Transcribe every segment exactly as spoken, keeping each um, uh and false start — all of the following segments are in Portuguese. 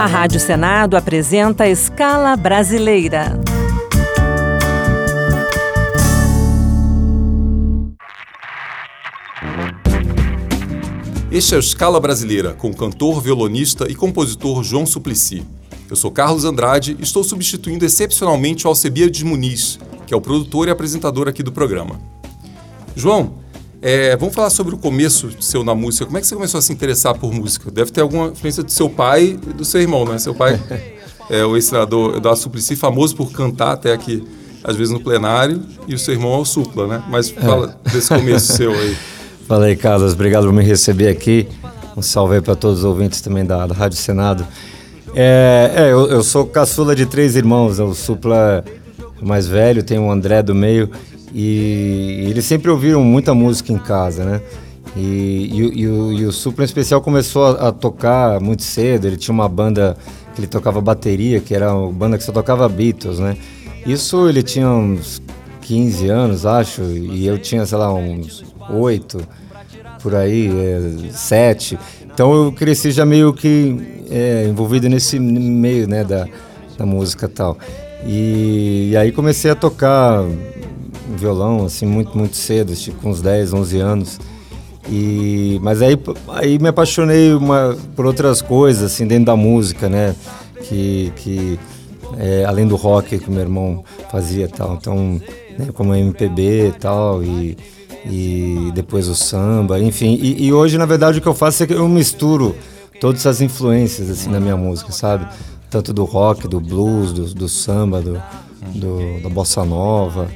A Rádio Senado apresenta Escala Brasileira. Este é o Escala Brasileira, com o cantor, violonista e compositor João Suplicy. Eu sou Carlos Andrade e estou substituindo excepcionalmente o Alcebiades Muniz, que é o produtor e apresentador aqui do programa. João, é, vamos falar sobre o começo seu na música. Como é que você começou a se interessar por música? Deve ter alguma influência do seu pai e do seu irmão, né? Seu pai é o ensinador Eduardo Suplicy, famoso por cantar até aqui, às vezes no plenário, e o seu irmão é o Supla, né? Mas fala é. desse começo seu aí. Fala aí, Carlos, obrigado por me receber aqui. Um salve aí para todos os ouvintes também da, da Rádio Senado. É, é eu, eu sou caçula de três irmãos, o Supla é o mais velho, tem o André do meio, e, e eles sempre ouviram muita música em casa, né? E, e, e, o, e o Supla em especial começou a, a tocar muito cedo. Ele tinha uma banda que ele tocava bateria, que era uma banda que só tocava Beatles, né? Isso ele tinha uns quinze anos, acho, e eu tinha, sei lá, uns oito, por aí, é, sete. Então eu cresci já meio que é, envolvido nesse meio, né, da, da música e tal. E, e aí comecei a tocar violão, assim, muito, muito cedo, tipo, com uns dez, onze anos. E, mas aí, aí me apaixonei uma, por outras coisas, assim, dentro da música, né, que... que É, além do rock que meu irmão fazia e tal, então, né, como M P B e tal, e, e depois o samba, enfim, e, e hoje na verdade o que eu faço é que eu misturo todas essas influências assim na minha música, sabe? Tanto do rock, do blues, do, do samba, do, do, da bossa nova,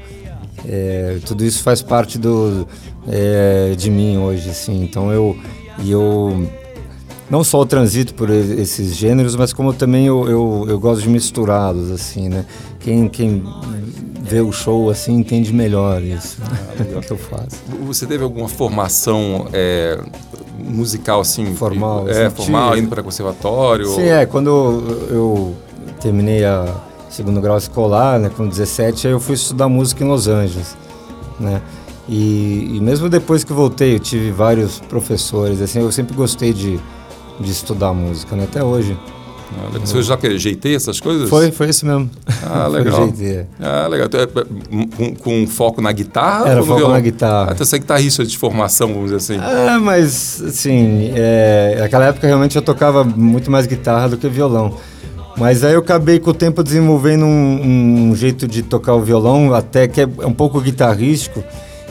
é, tudo isso faz parte do, é, de mim hoje, assim, então eu, eu não só o transito por esses gêneros, mas como também eu, eu, eu gosto de misturá-los, assim, né? Quem, quem vê o show, assim, entende melhor isso, ah, que eu faço. Você teve alguma formação é, musical, assim? Formal. É, assim, formal, tive... indo para conservatório? Sim, é, quando eu, eu terminei a segundo grau escolar, né, com dezessete, aí eu fui estudar música em Los Angeles, né? E, e mesmo depois que voltei, eu tive vários professores, assim, eu sempre gostei de de estudar música, né? Até hoje. Ah, você já que jeitei essas coisas? Foi, foi isso mesmo. Ah, legal. Ah, legal. Com, com foco na guitarra? Era ou no foco violão? na guitarra. Até você é guitarrista de formação, vamos dizer assim. Ah, mas, assim, é, naquela época realmente eu tocava muito mais guitarra do que violão. Mas aí eu acabei com o tempo desenvolvendo um, um jeito de tocar o violão, até que é um pouco guitarrístico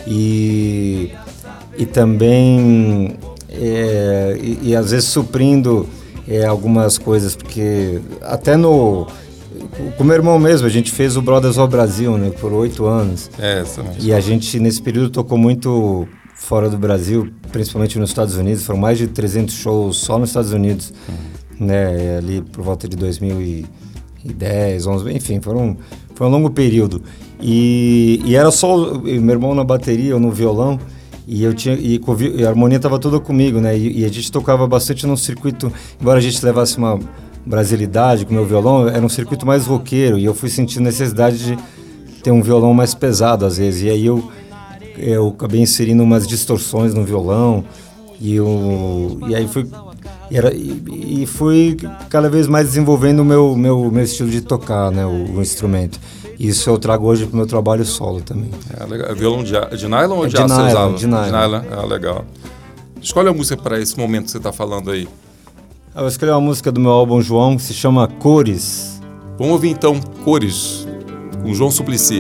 e, e também... É, e, e às vezes suprindo é, algumas coisas, porque até no com meu irmão mesmo, a gente fez o Brothers of Brasil, né, por oito anos. É, exatamente. E a gente nesse período tocou muito fora do Brasil, principalmente nos Estados Unidos. Foram mais de trezentos shows só nos Estados Unidos, uhum. né, ali por volta de dois mil e dez, onze, enfim, foram, foi um longo período. E, e era só meu irmão na bateria, eu no violão. E, eu tinha, e, e a harmonia estava toda comigo, né? E, e a gente tocava bastante num circuito, embora a gente levasse uma brasilidade com o meu violão, era um circuito mais roqueiro. E eu fui sentindo necessidade de ter um violão mais pesado, às vezes. E aí eu, eu acabei inserindo umas distorções no violão. E, eu, e aí fui, e era, e, e fui cada vez mais desenvolvendo o meu, meu, meu estilo de tocar, né? O, o instrumento. Isso eu trago hoje para o meu trabalho solo também. É, legal. Violão de, de nylon ou é de, de aço nylon, você usava? De nylon. De nylon. Ah, legal. Escolhe a música para esse momento que você está falando aí. Eu escolhi uma música do meu álbum João, que se chama Cores. Vamos ouvir então Cores, com João Suplicy.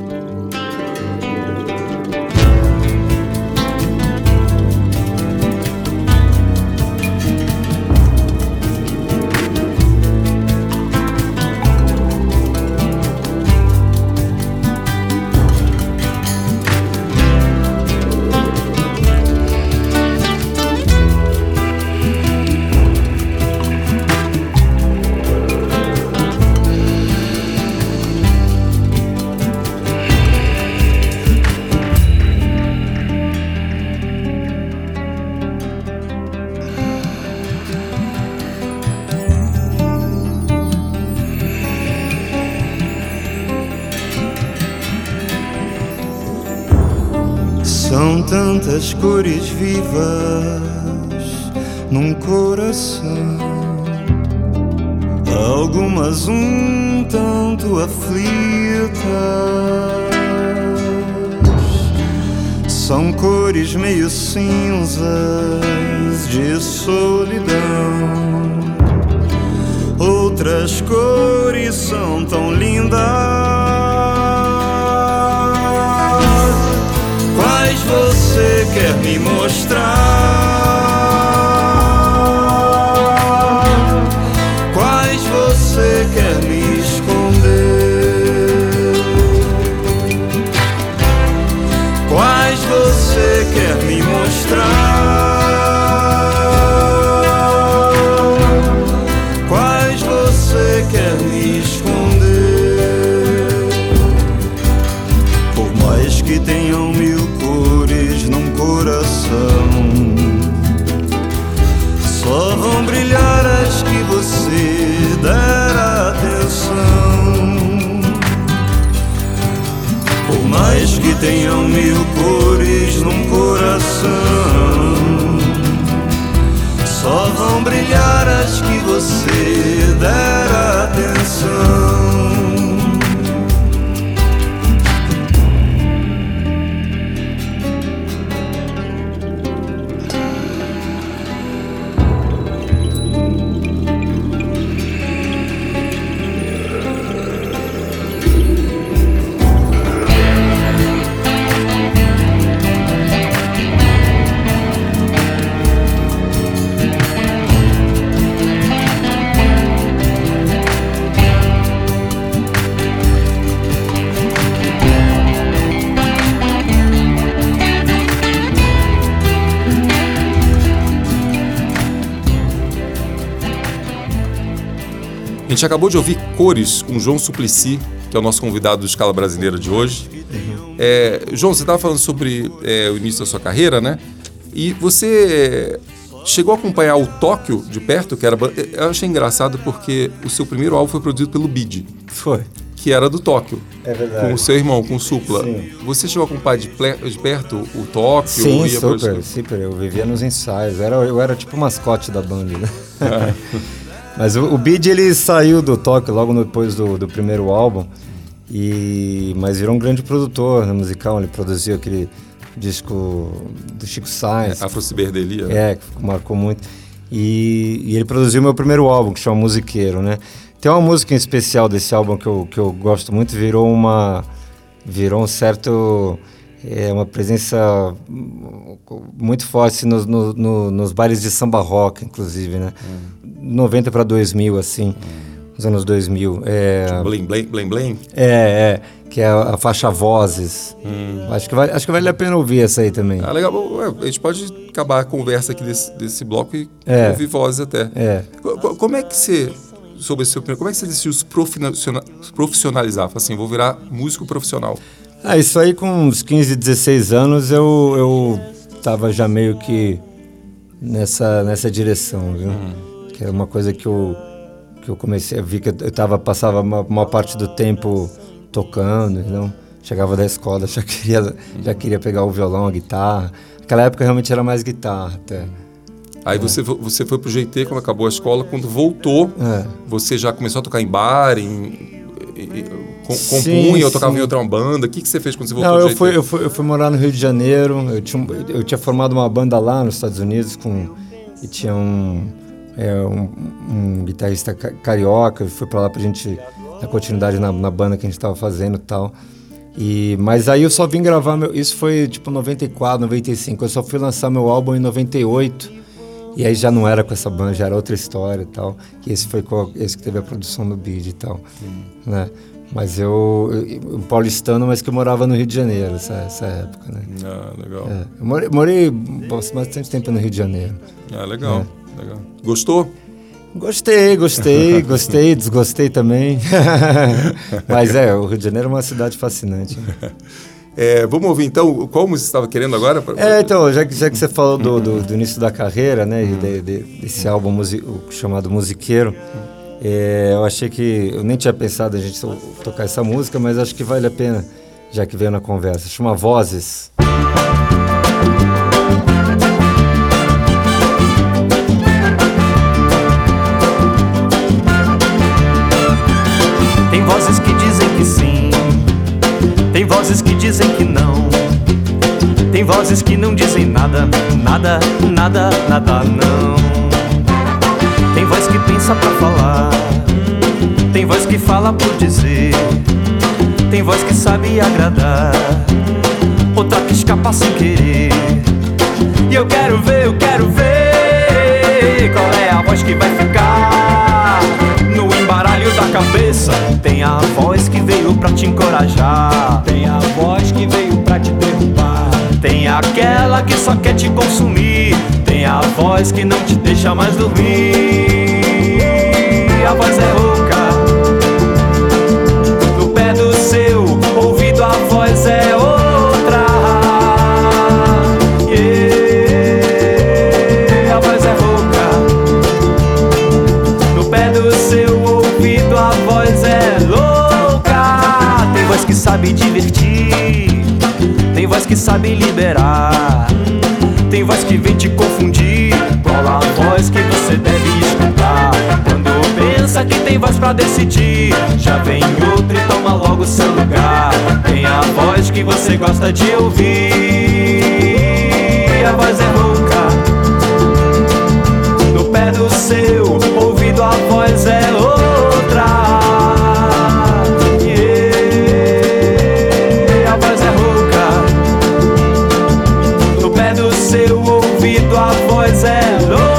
São tantas cores vivas num coração, algumas um tanto aflitas. São cores meio cinzas de solidão. Outras cores são tão lindas. Quais você quer me mostrar? Quais você quer me esconder? Quais você quer me mostrar? Quer me esconder? Por mais que tenham mil cores num coração, só vão brilhar as que você der atenção. Por mais que tenham mil cores num coração, só vão brilhar as que você der atenção. A gente acabou de ouvir Cores com João Suplicy, que é o nosso convidado do Escala Brasileira de hoje. Uhum. É, João, você estava falando sobre é, o início da sua carreira, né? E você chegou a acompanhar o Tóquio de perto, que era... Eu achei engraçado porque o seu primeiro álbum foi produzido pelo Bid. Foi. Que era do Tóquio. É verdade. Com o seu irmão, com o Supla. Sim. Você chegou a acompanhar de, ple... de perto o Tóquio? Sim, super, super. Eu vivia nos ensaios. Era, eu era tipo o mascote da banda, né? É. Mas o, o Bid, ele saiu do Tóquio logo depois do, do primeiro álbum, e, mas virou um grande produtor, né, musical. Ele produziu aquele disco do Chico Sainz. É, Afro-Ciberdelia. Né? É, que marcou muito. E, e ele produziu meu primeiro álbum, que chama Musiqueiro, né? Tem uma música em especial desse álbum que eu, que eu gosto muito, virou uma... Virou um certo... É uma presença muito forte nos, no, no, nos bailes de samba rock, inclusive, né? Hum. noventa para dois mil, assim, hum. nos anos dois mil. É, tipo Blim Blim, Blim Blim? É, é, que é a, a faixa Vozes. Hum. Acho, que vale, acho que vale a pena ouvir essa aí também. Ah, legal. A gente pode acabar a conversa aqui desse, desse bloco e é. ouvir Vozes até. É. Como é que você... Sobre esse seu primeiro, como é que você decidiu se profissionalizar? Fala assim, vou virar músico profissional. Ah, isso aí com uns quinze, dezesseis anos eu, eu tava já meio que nessa, nessa direção, viu? Uhum. Que era uma coisa que eu, que eu comecei a ver que eu tava, passava uma, uma parte do tempo tocando, então chegava da escola, já queria, uhum. já queria pegar o violão, a guitarra. Naquela época realmente era mais guitarra até. Aí é. você, você foi pro G T quando acabou a escola, quando voltou, é. você já começou a tocar em bar, em... compunha sim, ou tocava sim. em outra banda? O que, que você fez quando você voltou Não, do eu G T? fui, eu, fui, eu fui morar no Rio de Janeiro. Eu tinha, eu tinha formado uma banda lá nos Estados Unidos com, e tinha um, é, um, um guitarrista carioca. Eu fui pra lá pra gente dar continuidade na, na banda que a gente tava fazendo e tal. E, mas aí eu só vim gravar, meu, isso foi tipo noventa e quatro, noventa e cinco. Eu só fui lançar meu álbum em noventa e oito. E aí já não era com essa banda, já era outra história e tal. E esse foi com, esse que teve a produção do Bid e tal, hum. né? Mas eu, eu, um paulistano, mas que eu morava no Rio de Janeiro, essa, essa época, né? Ah, legal. É, eu morei, morei bastante tempo no Rio de Janeiro. Ah, legal, é. legal. Gostou? Gostei, gostei, gostei, desgostei também. Mas é, o Rio de Janeiro é uma cidade fascinante. Né? É, vamos ouvir então, qual música você estava querendo agora? É, então, já que, já que você falou do, do, do início da carreira, né, e de, de, desse álbum musi- chamado Musiqueiro, é, eu achei que, eu nem tinha pensado a gente tocar essa música, mas acho que vale a pena, já que veio na conversa. Chama Vozes. vozes que dizem que sim, tem vozes que dizem que não, tem vozes que não dizem nada, nada, nada, nada não. Tem voz que pensa pra falar, tem voz que fala por dizer, tem voz que sabe agradar, outra que escapa sem querer. E eu quero ver, eu quero ver qual é a voz que vai ficar no embaralho da cabeça. Tem a voz que veio pra te encorajar, tem a voz que veio pra te derrubar, tem aquela que só quer te consumir, tem a voz que não te deixa mais dormir. A voz é rouca, no pé do seu ouvido a voz é outra. Yeah. A voz é rouca, no pé do seu ouvido a voz é louca. Tem voz que sabe divertir, tem voz que sabe liberar, tem voz que vem te confundir. Qual a voz que você deve escutar? Quando pensa que tem voz pra decidir, já vem outra e toma logo seu lugar. Tem a voz que você gosta de ouvir, a voz é rouca, no pé do seu ouvido a voz é outra. Yeah. A voz é rouca, no pé do seu ouvido a voz é louca.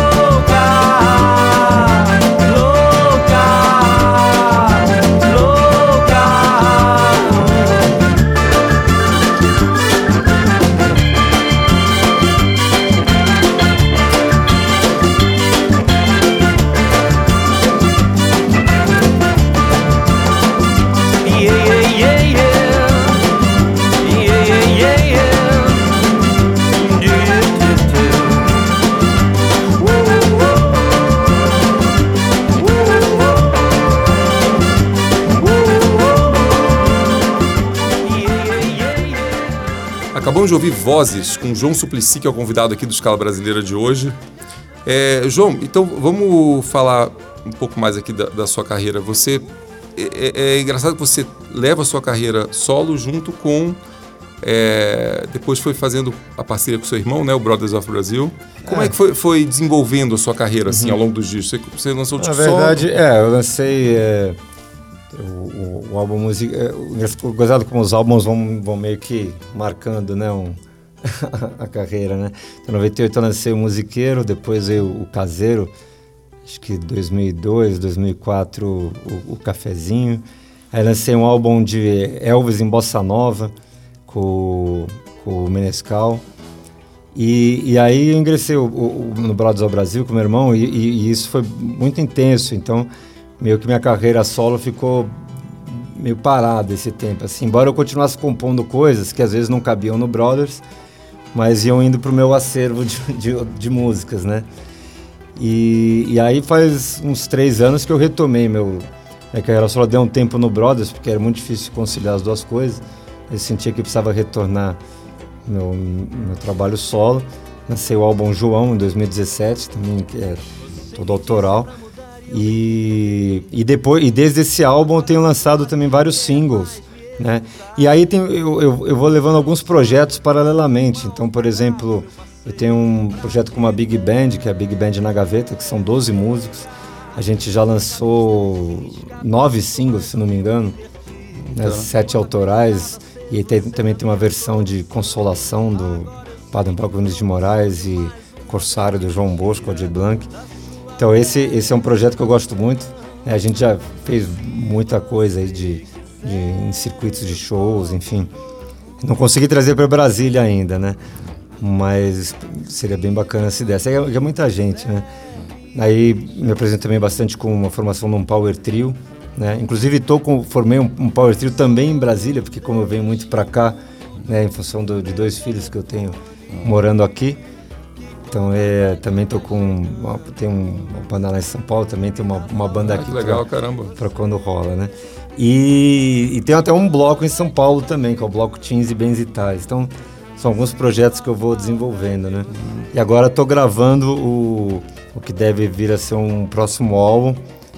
Acabamos de ouvir Vozes com João Suplicy, que é o convidado aqui do Escala Brasileira de hoje. É, João, então vamos falar um pouco mais aqui da, da sua carreira. Você é, é engraçado que você leva a sua carreira solo junto com... É, depois foi fazendo a parceria com seu irmão, né, o Brothers of Brazil. Como é, é que foi, foi desenvolvendo a sua carreira assim, uhum. ao longo dos dias? Você, você lançou o disco solo? Na verdade, é, eu lancei... É... O, o, o álbum music, é, gozado como os álbuns vão, vão meio que marcando, né, um, a carreira, né? Então, em noventa e oito eu lancei o Musiqueiro, depois veio o Caseiro, acho que dois mil e dois, dois mil e quatro o, o Cafezinho. Aí lancei um álbum de Elvis em Bossa Nova com, com o Menescal. E, e aí eu ingressei o, o, no Brothers of Brazil com meu irmão e, e, e isso foi muito intenso, então meio que minha carreira solo ficou meio parada esse tempo, assim, embora eu continuasse compondo coisas que às vezes não cabiam no Brothers, mas iam indo pro meu acervo de, de, de músicas, né? E, e aí faz uns três anos que eu retomei meu, minha carreira solo. Deu um tempo no Brothers, porque era muito difícil conciliar as duas coisas, eu sentia que precisava retornar meu, meu trabalho solo. Lancei o álbum João em dois mil e dezessete, também, que é todo autoral. E, e, depois, e desde esse álbum eu tenho lançado também vários singles, né? E aí tem, eu, eu, eu vou levando alguns projetos paralelamente. Então, por exemplo, eu tenho um projeto com uma Big Band, que é a Big Band na Gaveta, que são doze músicos. A gente já lançou nove singles, se não me engano, né? Sete autorais. E tem, também tem uma versão de Consolação do Padre Paulo Vinícius de Moraes e Corsário do João Bosco, Aldir Blanc. Então esse, esse é um projeto que eu gosto muito, né? A gente já fez muita coisa aí de, de, em circuitos de shows, enfim. Não consegui trazer para Brasília ainda, né? Mas seria bem bacana se desse. É, é muita gente, né? Aí me apresento também bastante com uma formação num Power Trio, né? Inclusive tô com, formei um, um Power Trio também em Brasília, porque como eu venho muito para cá, né, em função do, de dois filhos que eu tenho morando aqui, então é, também tô com uma, tem um, uma banda lá em São Paulo, também tem uma, uma banda ah, aqui. Que legal, pra, caramba. Para quando rola, né? E, e tem até um bloco em São Paulo também, que é o Bloco Teens e Bens e Tais. Então são alguns projetos que eu vou desenvolvendo, né? Uhum. E agora tô gravando o, o que deve vir a ser um próximo álbum,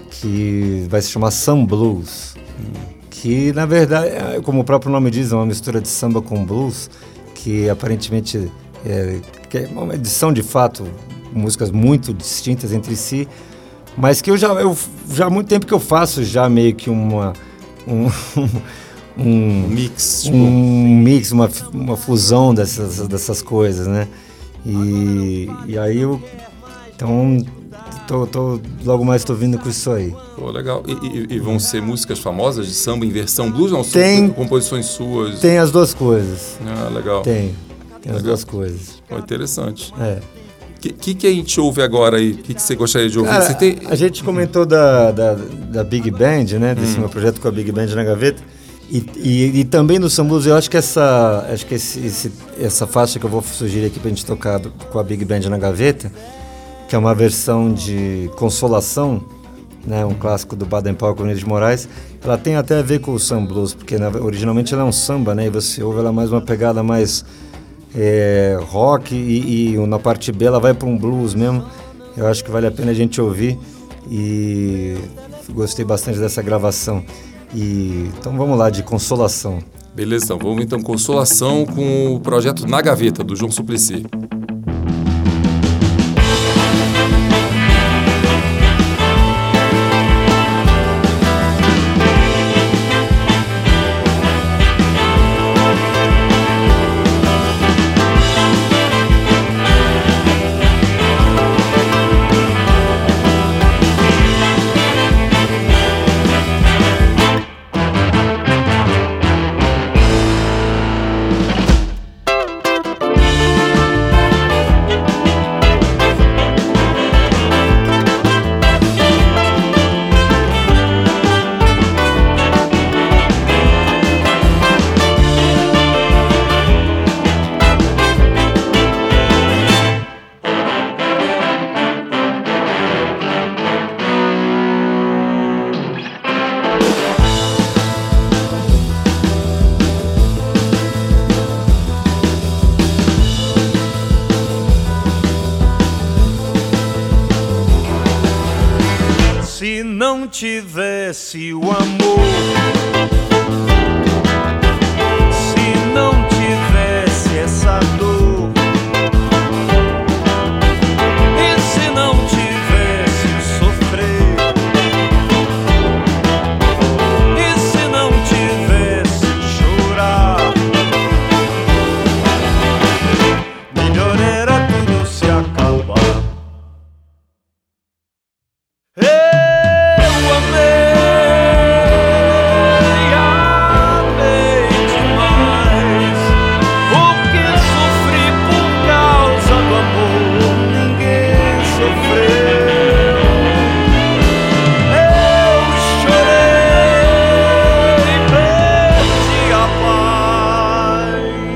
que vai se chamar Sun Blues, que na verdade, como o próprio nome diz, é uma mistura de samba com blues, que aparentemente é, que é uma edição de fato, músicas muito distintas entre si, mas que eu já, eu, já há muito tempo que eu faço já meio que uma... Um, um mix, tipo... um mix, uma, uma fusão dessas, dessas coisas, né? E, e aí eu, então, tô, tô, logo mais estou vindo com isso aí. Pô, legal. E, e, e vão ser músicas famosas de samba em versão blues? Não, tem, são composições suas? Tem as duas coisas. Ah, legal. Tem, tem legal. As duas coisas. Pô, interessante. É. O que, que, que a gente ouve agora aí? O que, que você gostaria de ouvir? Cara, você tem... A gente comentou da, da, da Big Band, né? Desse hum. meu projeto com a Big Band na gaveta. E, e, e também no Sun Blues, eu acho que essa, acho que esse, esse, essa faixa que eu vou sugerir aqui pra gente tocar do, com a Big Band na gaveta, que é uma versão de Consolação, né? Um clássico do Baden Powell com Vinícius de Moraes, ela tem até a ver com o Sun Blues, porque na, originalmente ela é um samba, né? E você ouve ela mais uma pegada mais... É, rock e, e na parte B ela vai para um blues mesmo. Eu acho que vale a pena a gente ouvir e gostei bastante dessa gravação. E, então vamos lá, de Consolação. Beleza, então vamos então Consolação com o projeto Na Gaveta, do João Suplicy. Se não tivesse o amor, se não tivesse essa dor, e se não tivesse o sofrer, e se não tivesse o chorar, melhor era tudo se acabar.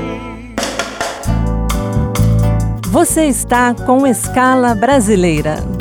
Você está com Escala Brasileira.